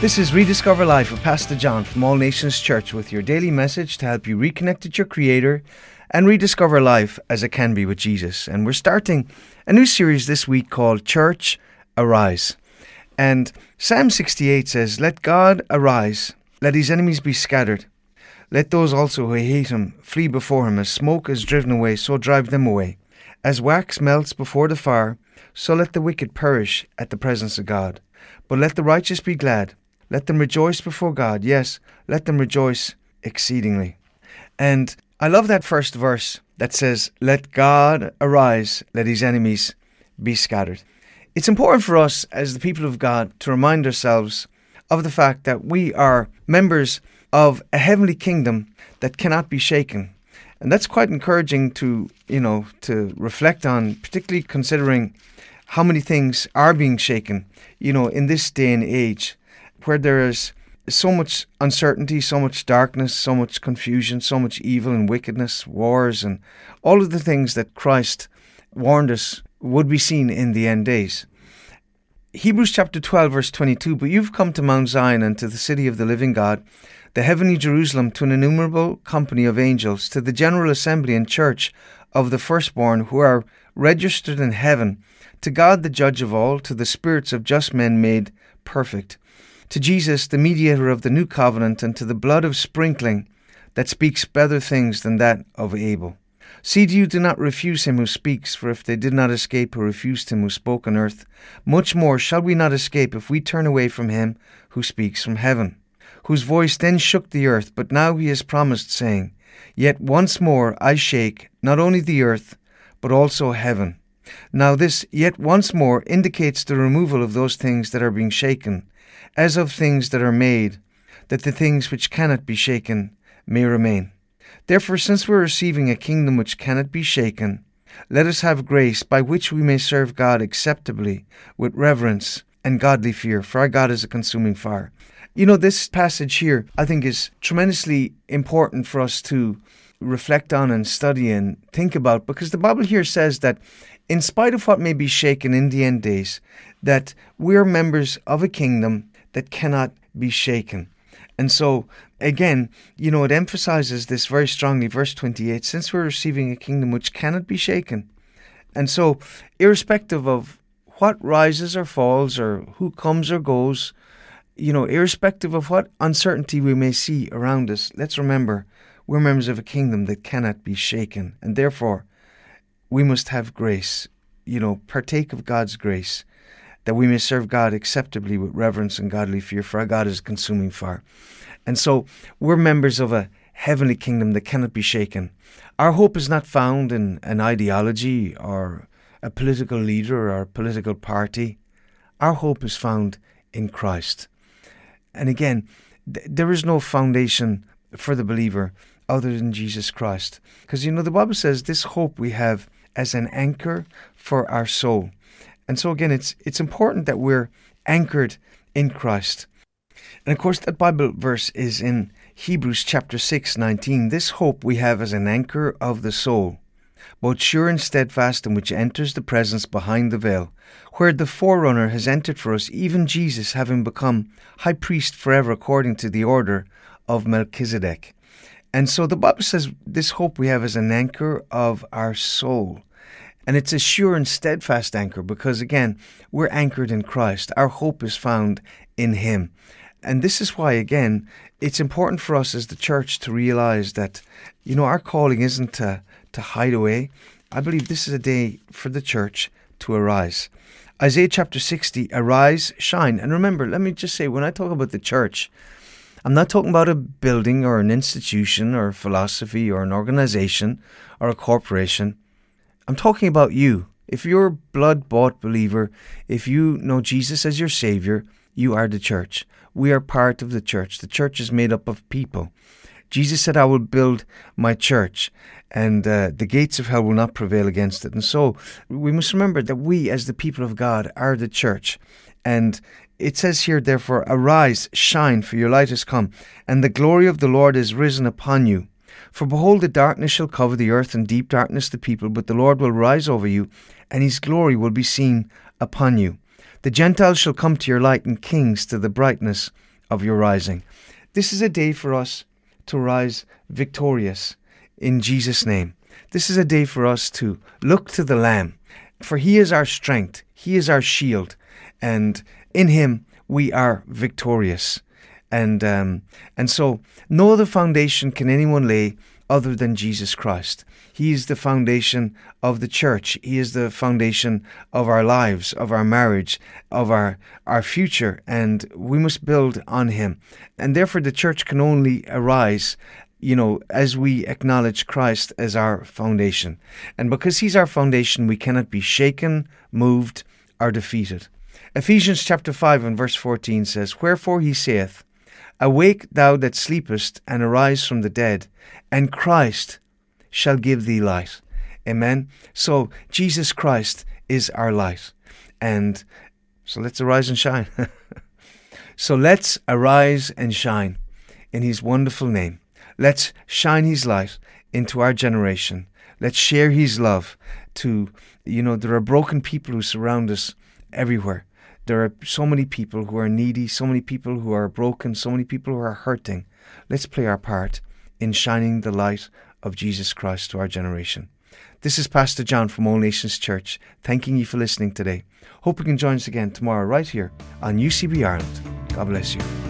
This is Rediscover Life with Pastor John from All Nations Church with your daily message to help you reconnect with your Creator and rediscover life as it can be with Jesus. And we're starting a new series this week called Church Arise. And Psalm 68 says, "Let God arise, let his enemies be scattered. Let those also who hate him flee before him. As smoke is driven away, so drive them away. As wax melts before the fire, so let the wicked perish at the presence of God. But let the righteous be glad. Let them rejoice before God. Yes, let them rejoice exceedingly." And I love that first verse that says, "Let God arise, let his enemies be scattered." It's important for us as the people of God to remind ourselves of the fact that we are members of a heavenly kingdom that cannot be shaken. And that's quite encouraging to reflect on, particularly considering how many things are being shaken, in this day and age, where there is so much uncertainty, so much darkness, so much confusion, so much evil and wickedness, wars, and all of the things that Christ warned us would be seen in the end days. Hebrews chapter 12, verse 22, "But you've come to Mount Zion and to the city of the living God, the heavenly Jerusalem, to an innumerable company of angels, to the general assembly and church of the firstborn who are registered in heaven, to God the judge of all, to the spirits of just men made perfect, to Jesus, the mediator of the new covenant, and to the blood of sprinkling that speaks better things than that of Abel. See you do not refuse him who speaks, for if they did not escape who refused him who spoke on earth, much more shall we not escape if we turn away from him who speaks from heaven, whose voice then shook the earth, but now he has promised, saying, Yet once more I shake not only the earth, but also heaven. Now this yet once more indicates the removal of those things that are being shaken, as of things that are made, that the things which cannot be shaken may remain. Therefore, since we are receiving a kingdom which cannot be shaken, let us have grace by which we may serve God acceptably with reverence and godly fear, for our God is a consuming fire." This passage here, I think, is tremendously important for us to reflect on and study and think about, because the Bible here says that in spite of what may be shaken in the end days, that we're members of a kingdom that cannot be shaken. And so, again, it emphasizes this very strongly, verse 28, since we're receiving a kingdom which cannot be shaken. And so, irrespective of what rises or falls or who comes or goes, irrespective of what uncertainty we may see around us, let's remember we're members of a kingdom that cannot be shaken. And therefore, we must have grace, partake of God's grace, that we may serve God acceptably with reverence and godly fear, for our God is a consuming fire. And so we're members of a heavenly kingdom that cannot be shaken. Our hope is not found in an ideology or a political leader or a political party. Our hope is found in Christ. And again, there is no foundation for the believer other than Jesus Christ. Because, the Bible says this hope we have as an anchor for our soul. And so again, it's important that we're anchored in Christ. And of course, that Bible verse is in Hebrews chapter 6:19. "This hope we have as an anchor of the soul, both sure and steadfast, and which enters the presence behind the veil, where the forerunner has entered for us, even Jesus, having become high priest forever according to the order of Melchizedek." And so the Bible says this hope we have as an anchor of our soul. And it's a sure and steadfast anchor because, again, we're anchored in Christ. Our hope is found in him. And this is why, again, it's important for us as the church to realize that, our calling isn't to hide away. I believe this is a day for the church to arise. Isaiah chapter 60, "Arise, shine." And remember, let me just say, when I talk about the church, I'm not talking about a building or an institution or a philosophy or an organization or a corporation. I'm talking about you. If you're a blood-bought believer, if you know Jesus as your Savior, you are the church. We are part of the church. The church is made up of people. Jesus said, "I will build my church, and the gates of hell will not prevail against it." And so we must remember that we, as the people of God, are the church. And it says here, therefore, "Arise, shine, for your light has come, and the glory of the Lord is risen upon you. For behold, the darkness shall cover the earth, and deep darkness the people, but the Lord will rise over you, and his glory will be seen upon you. The Gentiles shall come to your light, and kings to the brightness of your rising. This is a day for us to rise victorious in Jesus' name. This is a day for us to look to the Lamb, for He is our strength, He is our shield, and in Him we are victorious. And so no other foundation can anyone lay other than Jesus Christ. He is the foundation of the church. He is the foundation of our lives, of our marriage, of our future, and we must build on Him. And therefore the church can only arise, as we acknowledge Christ as our foundation. And because He's our foundation, we cannot be shaken, moved, or defeated. Ephesians chapter 5 and verse 14 says, "Wherefore He saith, Awake thou that sleepest, and arise from the dead, and Christ shall give thee light." Amen. So Jesus Christ is our light. And so let's arise and shine. So let's arise and shine in His wonderful name. Let's shine His light into our generation. Let's share His love to, there are broken people who surround us everywhere. There are so many people who are needy, so many people who are broken, so many people who are hurting. Let's play our part in shining the light of Jesus Christ to our generation. This is Pastor John from All Nations Church, thanking you for listening today. Hope you can join us again tomorrow right here on UCB Ireland. God bless you.